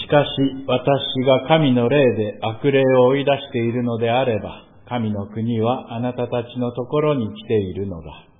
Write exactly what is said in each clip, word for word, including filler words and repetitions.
かし私が神の霊で悪霊を追い出しているのであれば、神の国はあなたたちのところに来ているのだ。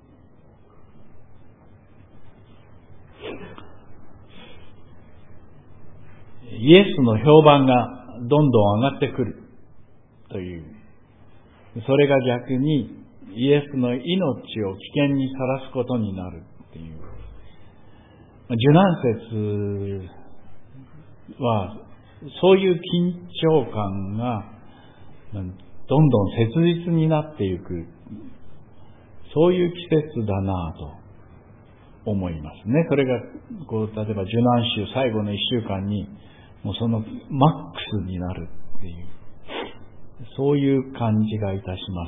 イエスの評判がどんどん上がってくるという、それが逆にイエスの命を危険にさらすことになるっていう。受難説はそういう緊張感がどんどん切実になっていく、そういう季節だなと思いますね。それがこう例えば受難週最後の一週間にもうそのマックスになるっていう、そういう感じがいたします。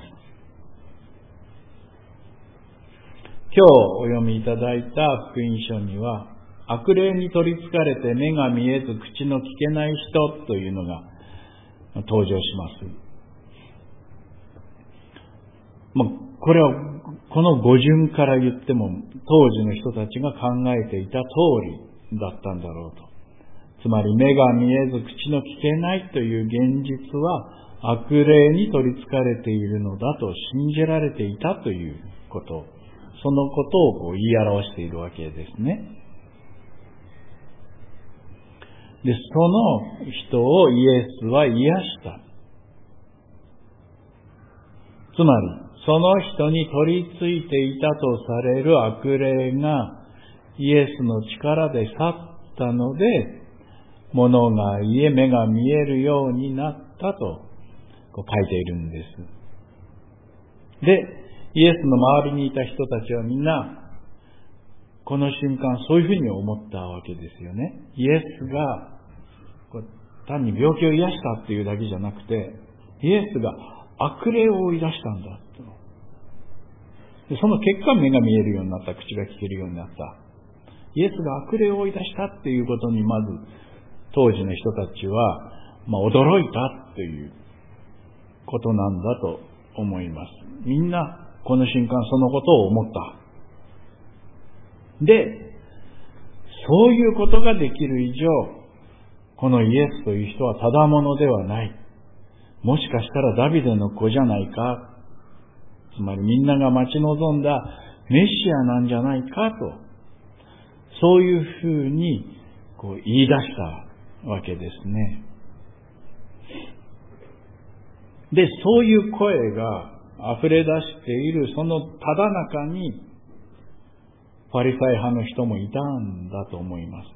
今日お読みいただいた福音書には、悪霊に取り憑かれて目が見えず口の聞けない人というのが登場します。まあ、これはこの語順から言っても当時の人たちが考えていた通りだったんだろうと。つまり目が見えず口の聞けないという現実は悪霊に取り憑かれているのだと信じられていたということ、そのことをこう言い表しているわけですね。で、その人をイエスは癒した。つまり、その人に取り付いていたとされる悪霊がイエスの力で去ったので、物が言え、目が見えるようになったとこう書いているんです。で、イエスの周りにいた人たちはみんな、この瞬間そういうふうに思ったわけですよね。イエスがこう単に病気を癒したっていうだけじゃなくて、イエスが悪霊を追い出したんだと。でその結果、目が見えるようになった、口が聞けるようになった。イエスが悪霊を追い出したっていうことに、まず当時の人たちは、まあ、驚いたということなんだと思います。みんなこの瞬間そのことを思った。で、そういうことができる以上、このイエスという人はただものではない。もしかしたらダビデの子じゃないか。つまりみんなが待ち望んだメシアなんじゃないかと、そういうふうにこう言い出したわけですね。で、そういう声が溢れ出しているそのただ中にファリサイ派の人もいたんだと思います。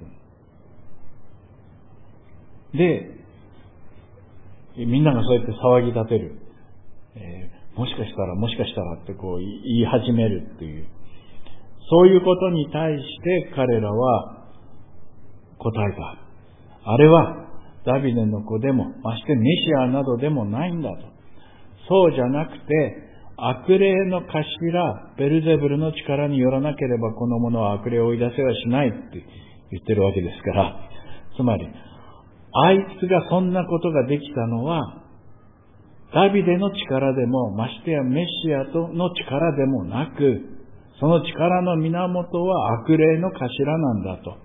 で、みんながそうやって騒ぎ立てる、えー、もしかしたらもしかしたらってこう言い始めるっていう、そういうことに対して彼らは答えた。あれはダビデの子でも、ましてメシアなどでもないんだと。そうじゃなくて、悪霊の頭ベルゼブルの力によらなければこの者は悪霊を追い出せはしないって言ってるわけですから、つまりあいつがそんなことができたのはダビデの力でも、ましてやメシアとの力でもなく、その力の源は悪霊の頭なんだと、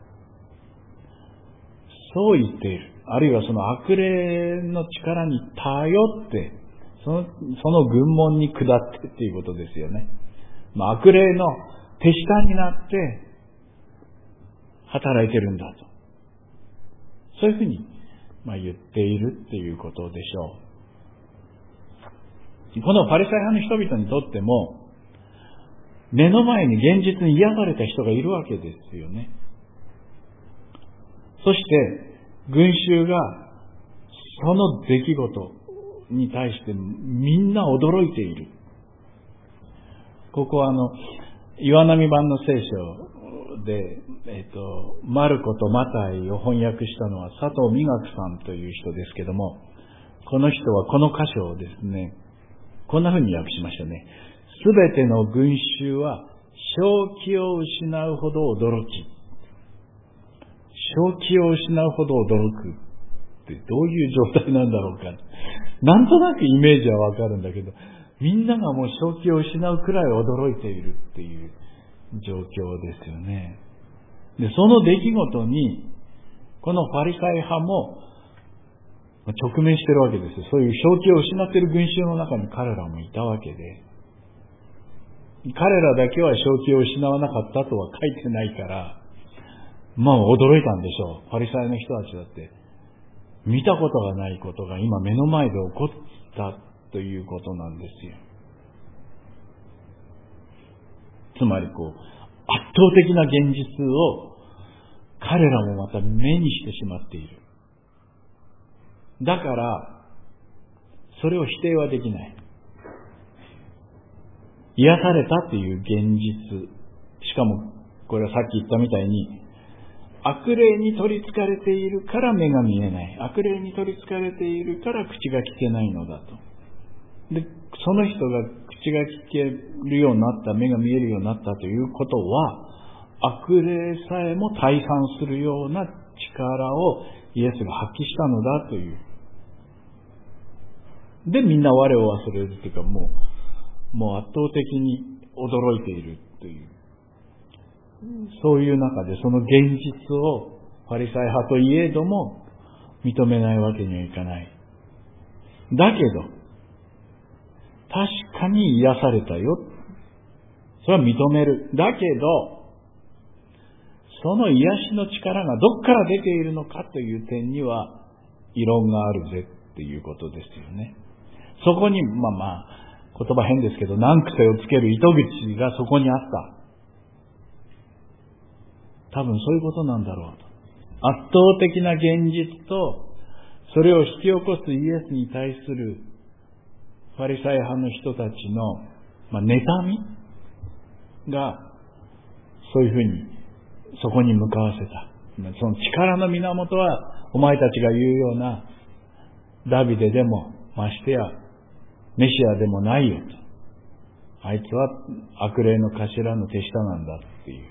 そう言っている。あるいはその悪霊の力に頼ってその、その軍門に下ってっていうことですよね。まあ、悪霊の手下になって働いてるんだと、そういうふうにまあ言っているっていうことでしょう。このパリサイ派の人々にとっても、目の前に現実に癒された人がいるわけですよね。そして群衆がその出来事に対してみんな驚いている。ここはあの岩波版の聖書で、えっと、マルコとマタイを翻訳したのは佐藤美学さんという人ですけども、この人はこの箇所をですね、こんな風に訳しましたね。すべての群衆は正気を失うほど驚き、正気を失うほど驚くってどういう状態なんだろうか。なんとなくイメージはわかるんだけど、みんながもう正気を失うくらい驚いているっていう状況ですよね。で、その出来事にこのファリサイ派も直面してるわけですよ。そういう正気を失っている群衆の中に彼らもいたわけで、彼らだけは正気を失わなかったとは書いてないから、まあ驚いたんでしょう。ファリサイの人たちだって見たことがないことが今目の前で起こったということなんですよ。つまりこう圧倒的な現実を彼らもまた目にしてしまっている。だからそれを否定はできない。癒されたという現実、しかもこれはさっき言ったみたいに悪霊に取り憑かれているから目が見えない。悪霊に取り憑かれているから口が聞けないのだと。で、その人が口が聞けるようになった、目が見えるようになったということは、悪霊さえも退散するような力をイエスが発揮したのだという。で、みんな我を忘れるというか、もう、もう圧倒的に驚いているという。そういう中でその現実をファリサイ派といえども認めないわけにはいかない。だけど、確かに癒されたよ。それは認める。だけど、その癒しの力がどこから出ているのかという点には異論があるぜっていうことですよね。そこに、まあまあ、言葉変ですけど、難癖をつける糸口がそこにあった。多分そういうことなんだろうと。圧倒的な現実と、それを引き起こすイエスに対するファリサイ派の人たちの、まあ、妬みが、そういうふうに、そこに向かわせた。その力の源は、お前たちが言うような、ダビデでも、ましてや、メシアでもないよと。あいつは悪霊の頭の手下なんだっていう。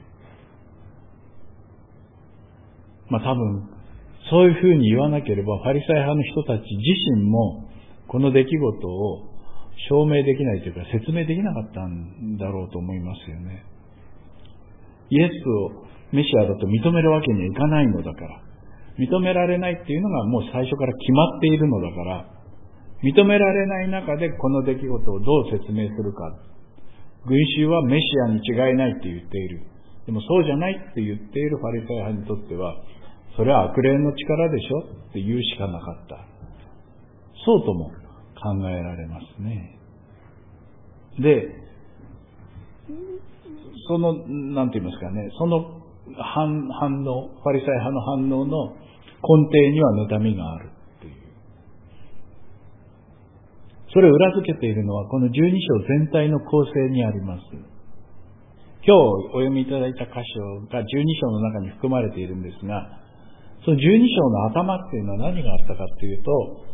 まあ多分、そういうふうに言わなければ、ファリサイ派の人たち自身も、この出来事を証明できないというか、説明できなかったんだろうと思いますよね。イエスをメシアだと認めるわけにはいかないのだから、認められないっていうのがもう最初から決まっているのだから、認められない中でこの出来事をどう説明するか。群衆はメシアに違いないって言っている。でもそうじゃないって言っているファリサイ派にとっては、それは悪霊の力でしょって言うしかなかった。そうとも考えられますね。で、その、なんて言いますかね、その反、反応、ファリサイ派の反応の根底には妬みがあるという。それを裏付けているのはこのじゅうに章全体の構成にあります。今日お読みいただいた箇所がじゅうに章の中に含まれているんですが、そのじゅうに章の頭っていうのは何があったかというと、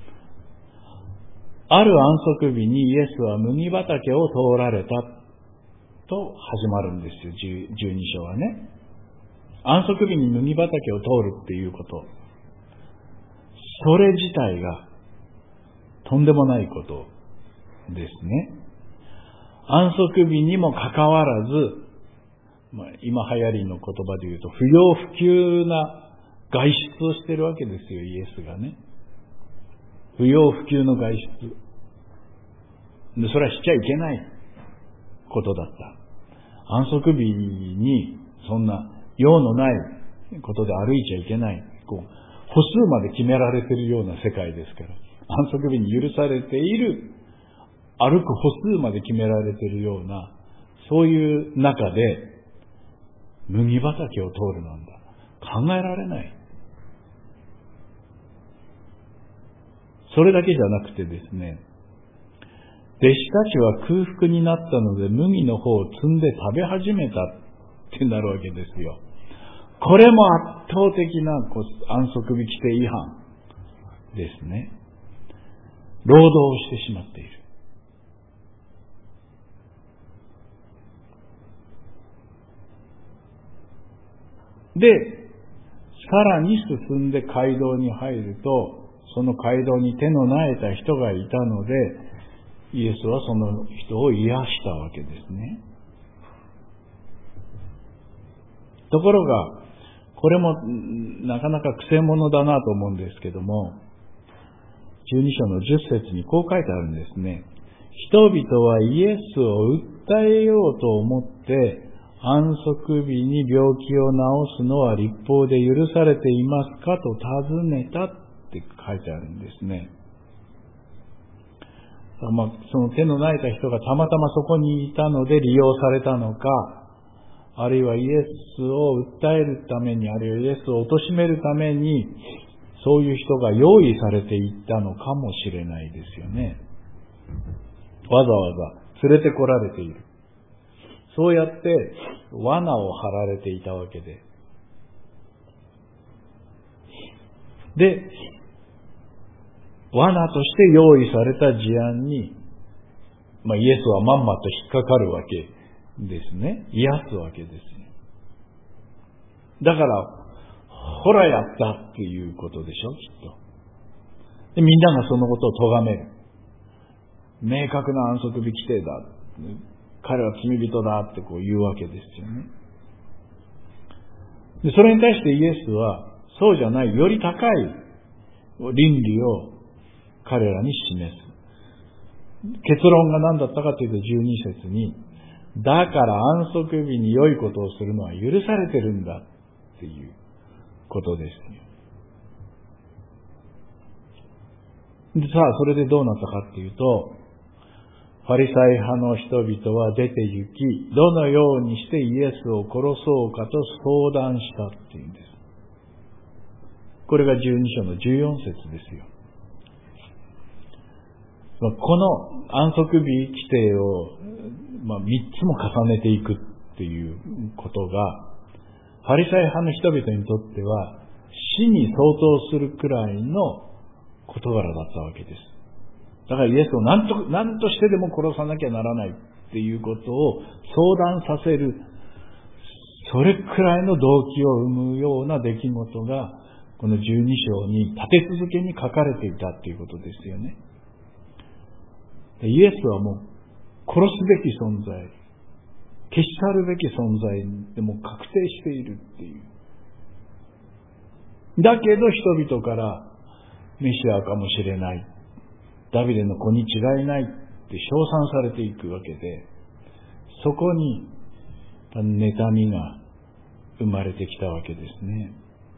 ある安息日にイエスは麦畑を通られたと始まるんですよ、じゅうに章はね。安息日に麦畑を通るっていうこと。それ自体がとんでもないことですね。安息日にもかかわらず、まあ、今流行りの言葉で言うと不要不急な外出をしているわけですよ、イエスがね。不要不急の外出。で、それはしちゃいけないことだった。安息日にそんな用のないことで歩いちゃいけない。こう歩数まで決められているような世界ですから。安息日に許されている歩く歩数まで決められているような、そういう中で麦畑を通るなんだ。考えられない。それだけじゃなくてですね、弟子たちは空腹になったので麦の方を摘んで食べ始めたってなるわけですよ。これも圧倒的な安息日規定違反ですね。労働をしてしまっている。で、さらに進んで街道に入ると、その街道に手のなえた人がいたので、イエスはその人を癒したわけですね。ところが、 これもなかなかくせ者だなと思うんですけども、じゅうに章のじゅっ節にこう書いてあるんですね。人々はイエスを訴えようと思って安息日に病気を治すのは律法で許されていますかと尋ねたって書いてあるんですね。まあ、その手の泣いた人がたまたまそこにいたので利用されたのか、あるいはイエスを訴えるために、あるいはイエスを貶めるために、そういう人が用意されていったのかもしれないですよね。わざわざ連れてこられている。そうやって罠を張られていたわけで。で、罠として用意された事案に、まあ、イエスはまんまと引っかかるわけですね。癒すわけですよ。だから、ほらやったっていうことでしょ、きっと。で、みんながそのことを咎める。明確な安息日規定だ。彼は罪人だってこう言うわけですよね。で、それに対してイエスは、そうじゃない、より高い倫理を彼らに示す。結論が何だったかというとじゅうに節に、だから安息日に良いことをするのは許されてるんだっていうことですよ。で、さあ、それでどうなったかっていうと、ファリサイ派の人々は出て行き、どのようにしてイエスを殺そうかと相談したっていうんです。これがじゅうに章のじゅうよん節ですよ。この安息日規定を、まあ、みっつも重ねていくっていうことが、ファリサイ派の人々にとっては死に相当するくらいの事柄だったわけです。だからイエスを何と、何としてでも殺さなきゃならないっていうことを相談させる、それくらいの動機を生むような出来事が、このじゅうに章に立て続けに書かれていたっていうことですよね。イエスはもう殺すべき存在、消し去るべき存在でも確定しているっていう。だけど人々からメシアかもしれない、ダビデの子に違いないって称賛されていくわけで、そこに妬みが生まれてきたわけですね。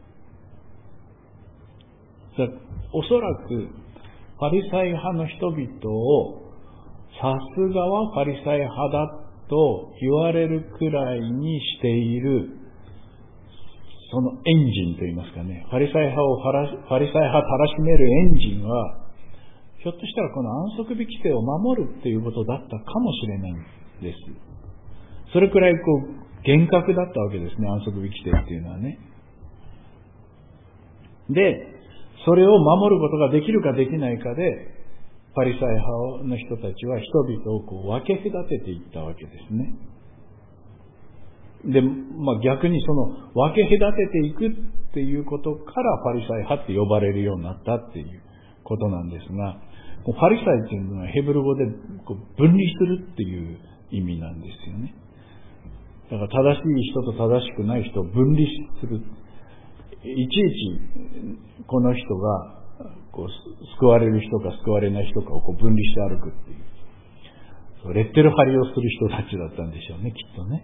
おそらくファリサイ派の人々をさすがはファリサイ派だと言われるくらいにしているそのエンジンといいますかね、ファリサイ派をファラファリサイ派たらしめるエンジンは、ひょっとしたらこの安息日規定を守るっていうことだったかもしれないんです。それくらいこう厳格だったわけですね、安息日規定っていうのはね。で、それを守ることができるかできないかで、ファリサイ派の人たちは人々をこう分け隔てていったわけですね。で、まあ逆にその分け隔てていくっていうことからファリサイ派って呼ばれるようになったっていうことなんですが、ファリサイっていうのはヘブル語でこう分離するっていう意味なんですよね。だから正しい人と正しくない人を分離する。いちいちこの人がこう救われる人か救われない人かをこう分離して歩くっていう、そうレッテル貼りをする人たちだったんでしょうね、きっとね。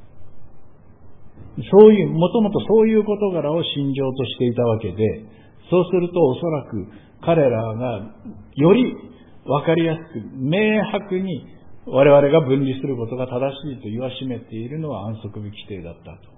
そういう、もともとそういう事柄を信条としていたわけで、そうするとおそらく彼らがより分かりやすく明白に我々が分離することが正しいと言わしめているのは安息日規定だったと。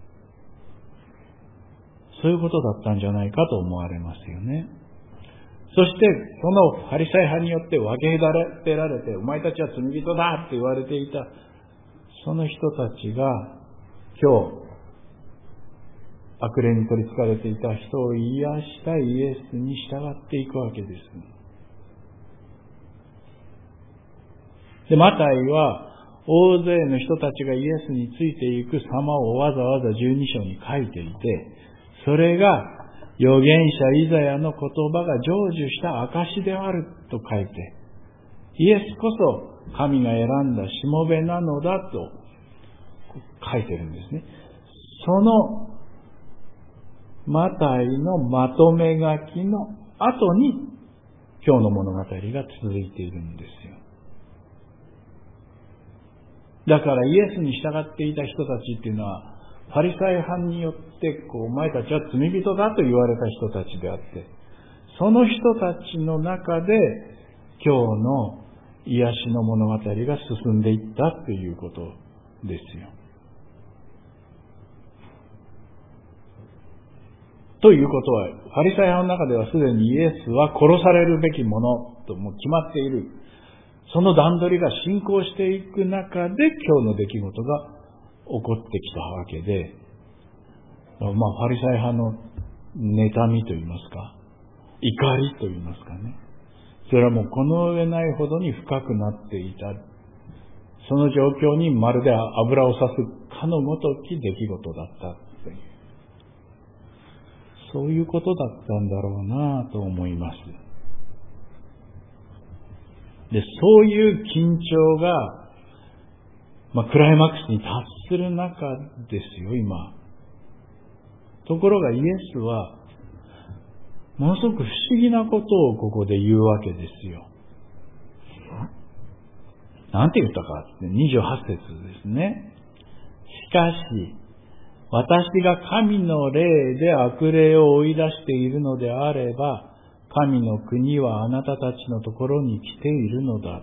そういうことだったんじゃないかと思われますよね。そして、そのファリサイ派によって分け隔てられて、お前たちは罪人だって言われていた、その人たちが、今日、悪霊に取り憑かれていた人を癒したイエスに従っていくわけです。で、マタイは、大勢の人たちがイエスについていく様をわざわざじゅうに章に書いていて、それが預言者イザヤの言葉が成就した証であると書いて、イエスこそ神が選んだしもべなのだと書いてるんですね。そのマタイのまとめ書きの後に今日の物語が続いているんですよ。だからイエスに従っていた人たちっていうのは、ファリサイ派によってこうお前たちは罪人だと言われた人たちであって、その人たちの中で今日の癒しの物語が進んでいったということですよ。ということは、ファリサイ派の中ではすでにイエスは殺されるべきものともう決まっている。その段取りが進行していく中で今日の出来事が起こってきたわけで、まあファリサイ派の妬みといいますか、怒りといいますかね。それはもうこの上ないほどに深くなっていた。その状況にまるで油を差すかのごとき出来事だったという。そういうことだったんだろうなと思います。で、そういう緊張が、まあ、クライマックスに達する中ですよ、今。ところがイエスは、ものすごく不思議なことをここで言うわけですよ。なんて言ったかってにじゅうはち節ですね。しかし、私が神の霊で悪霊を追い出しているのであれば、神の国はあなたたちのところに来ているのだ。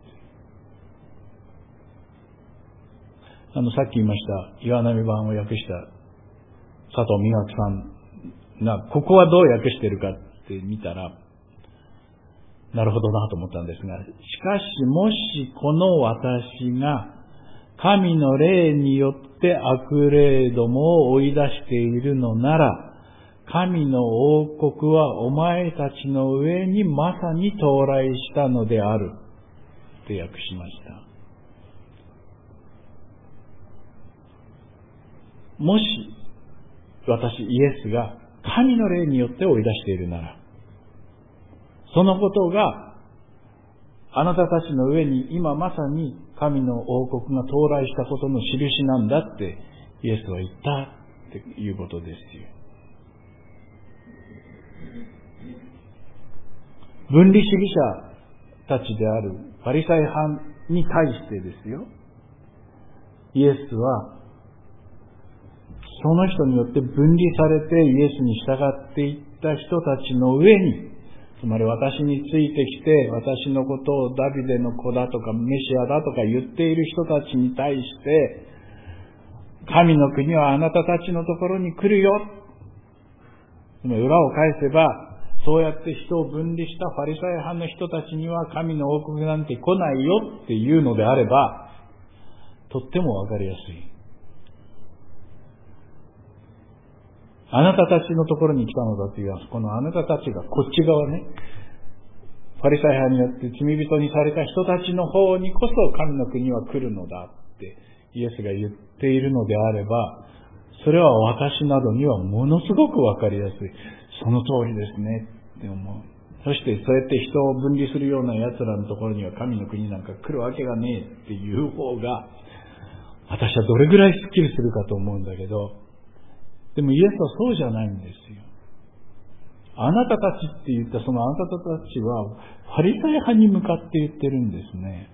あの、さっき言いました、岩波版を訳した佐藤美学さんが、ここはどう訳してるかって見たら、なるほどなと思ったんですが、しかしもしこの私が神の霊によって悪霊どもを追い出しているのなら、神の王国はお前たちの上にまさに到来したのであるって訳しました。もし私イエスが神の霊によって追い出しているなら、そのことがあなたたちの上に今まさに神の王国が到来したことの印なんだってイエスは言ったっていうことですよ。分離主義者たちであるファリサイ派に対してですよ、イエスはその人によって分離されてイエスに従っていった人たちの上に、つまり私についてきて私のことをダビデの子だとかメシアだとか言っている人たちに対して、神の国はあなたたちのところに来るよ。つまり裏を返せば、そうやって人を分離したファリサイ派の人たちには神の王国なんて来ないよっていうのであれば、とってもわかりやすい。あなたたちのところに来たのだという、このあなたたちがこっち側ね、ファリサイ派によって罪人にされた人たちの方にこそ神の国は来るのだってイエスが言っているのであれば、それは私などにはものすごくわかりやすい。その通りですねって思う。そしてそうやって人を分離するような奴らのところには神の国なんか来るわけがねえっていう方が、私はどれぐらいスッキリするかと思うんだけど、でもイエスはそうじゃないんですよ。あなたたちって言ったそのあなたたちはファリサイ派に向かって言ってるんですね。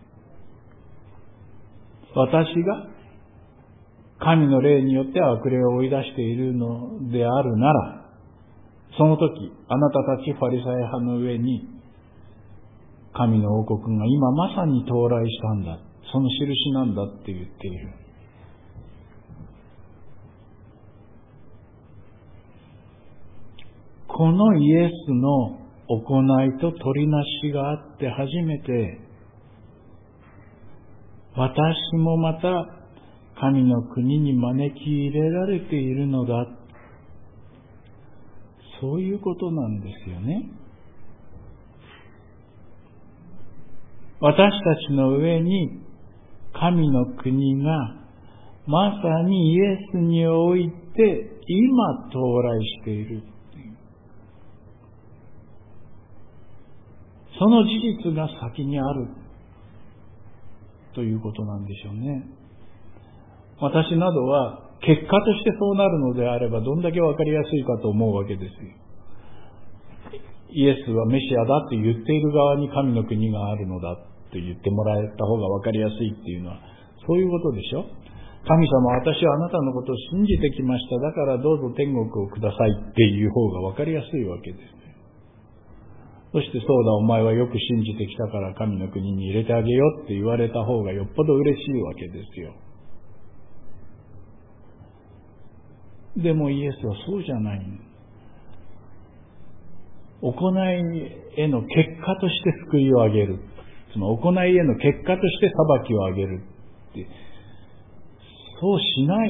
私が神の霊によって悪霊を追い出しているのであるなら、その時あなたたちファリサイ派の上に神の王国が今まさに到来したんだ、その印なんだって言っている。このイエスの行いと取りなしがあって初めて、私もまた神の国に招き入れられているのだ。そういうことなんですよね。私たちの上に神の国がまさにイエスにおいて今到来している。その事実が先にあるということなんでしょうね。私などは結果としてそうなるのであれば、どんだけわかりやすいかと思うわけですよ。イエスはメシアだって言っている側に神の国があるのだって言ってもらえた方がわかりやすいっていうのは、そういうことでしょ。神様、私はあなたのことを信じてきました。だからどうぞ天国をくださいっていう方がわかりやすいわけです。そして、そうだ、お前はよく信じてきたから神の国に入れてあげようって言われた方がよっぽど嬉しいわけですよ。でもイエスはそうじゃない。行いへの結果として救いをあげる。その行いへの結果として裁きをあげるって、そうしない。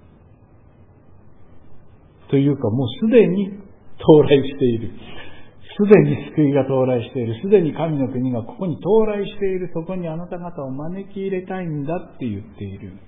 というか、もうすでに到来している。すでに救いが到来している。すでに神の国がここに到来している。そこにあなた方を招き入れたいんだって言っている。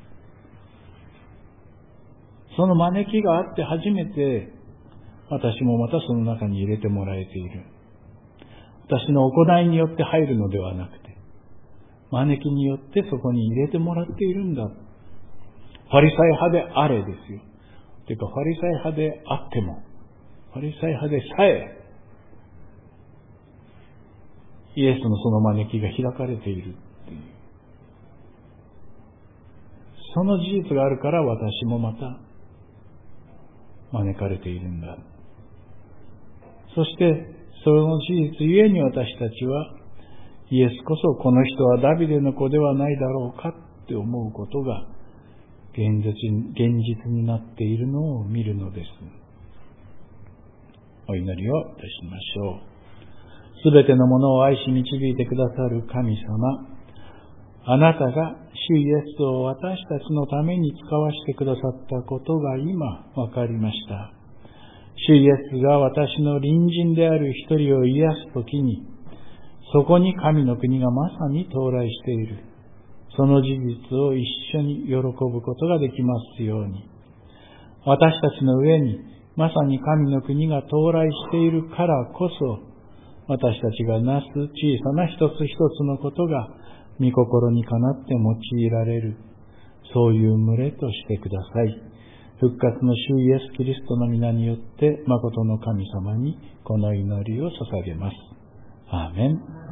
その招きがあって初めて、私もまたその中に入れてもらえている。私の行いによって入るのではなくて、招きによってそこに入れてもらっているんだ。ファリサイ派であれですよ。というか、ファリサイ派であっても、ファリサイ派でさえ、イエスのその招きが開かれているっていう。その事実があるから私もまた招かれているんだ。そして、その事実ゆえに私たちは、イエスこそこの人はダビデの子ではないだろうかって思うことが現実、現実になっているのを見るのです。お祈りをいたしましょう。すべてのものを愛し導いてくださる神様、あなたが主イエスを私たちのために使わしてくださったことが今わかりました。主イエスが私の隣人である一人を癒すときに、そこに神の国がまさに到来している。その事実を一緒に喜ぶことができますように。私たちの上にまさに神の国が到来しているからこそ、私たちがなす小さな一つ一つのことが御心にかなって用いられる、そういう群れとしてください。復活の主イエスキリストの皆によって誠の神様にこの祈りを捧げます。アーメン。